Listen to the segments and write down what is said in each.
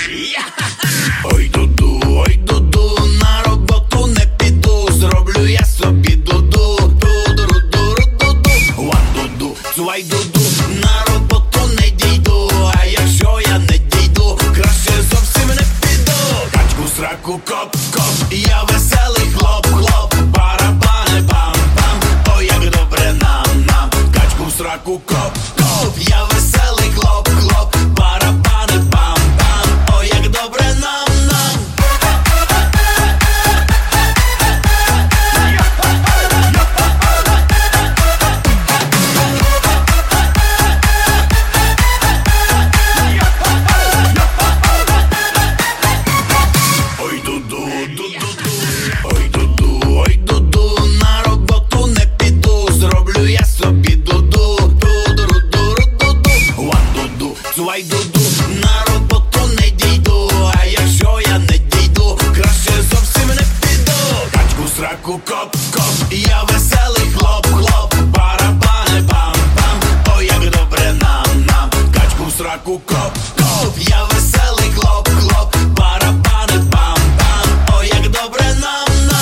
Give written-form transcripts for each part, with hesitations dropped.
Ой, дуду, на роботу не піду, зроблю я собі дуду. Ду-ду-ду-ду-ду-ду. One дуду, цвай дуду, на роботу не дійду. А якщо я не дійду, краще зовсім не піду. Качку в сраку, коп-коп, я веселий хлоп-хлоп. Барабани, бам-бам, ой, як добре нам. Качку в сраку, коп-коп, я веселий хлоп-хлоп. Барабани, бам-бам, ой, як добре нам. Ой, дуду, на роботу не піду, зроблю я собі дуду. Ду-ду-ду-ду-ду-ду. One дуду, цвай дуду, на роботу не дійду. А якщо я не дійду, краще зовсім не піду. Качку в сраку, коп-коп, я веселий хлоп-хлоп. Барабани, бам-бам, ой, як добре нам. Качку в сраку, коп-коп, я веселий хлоп-хлоп. Барабани, бам-бам, ой, як добре нам.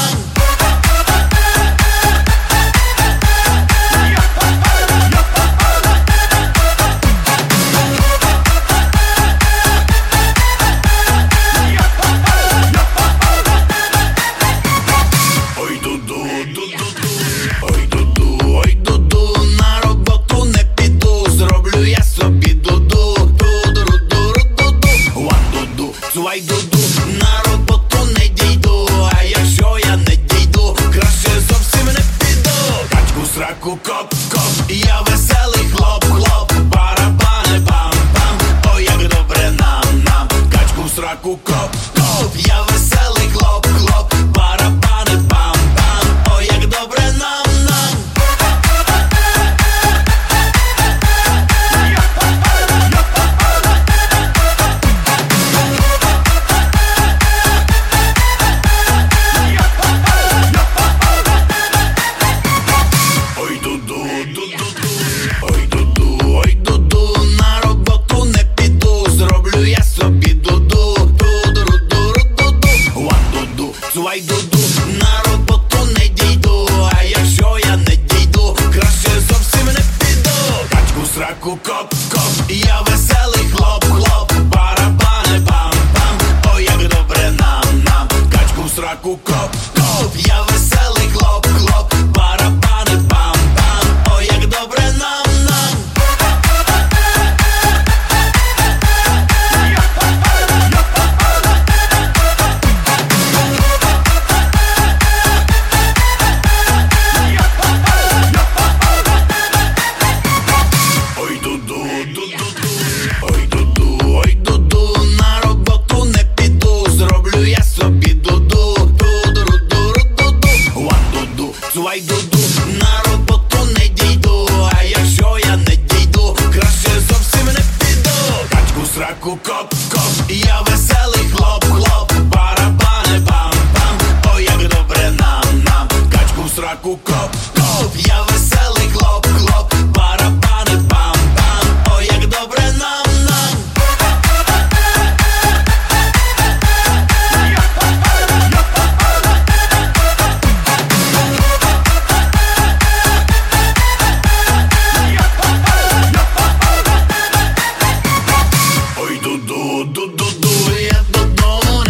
Ой, дуду, на роботу не піду, зроблю я собі дуду. Ду-ду-ду-ду-ду-ду. One дуду, цвай дуду, на роботу не дійду. А якщо я не дійду, краще зовсім не піду. Качку в сраку, коп-коп, я веселий хлоп-хлоп. Барабани, бам-бам, ой, як добре нам. Качку в сраку, коп-коп, я веселий хлоп-хлоп. Барабани, бам-бам, ой, як добре нам. Ой, дуду, на роботу не піду, зроблю я собі дуду. Ду-ду-ду-ду-ду-ду. One дуду, цвай дуду, на роботу не дійду. А якщо я не дійду, краще зовсім не піду. Качку в сраку, коп-коп, я веселий хлоп-хлоп. Барабани, бам-бам, ой, як добре нам. Качку в сраку, коп-коп, я веселий хлоп-хлоп. Барабани, бам-бам, ой, як добре нам. Ой, дуду, на роботу не піду, зроблю я собі дуду. Ду-ду-ду-ду-ду-ду. One дуду, цвай дуду, на роботу не дійду. А якщо я не дійду, краще зовсім не піду. Качку в сраку, коп-коп, я веселий хлоп-хлоп. Барабани, бам-бам, ой, як добре нам. Качку в сраку, коп-коп, я веселий хлоп-хлоп. Барабани, бам-бам, ой, як добре нам. Ой, дуду,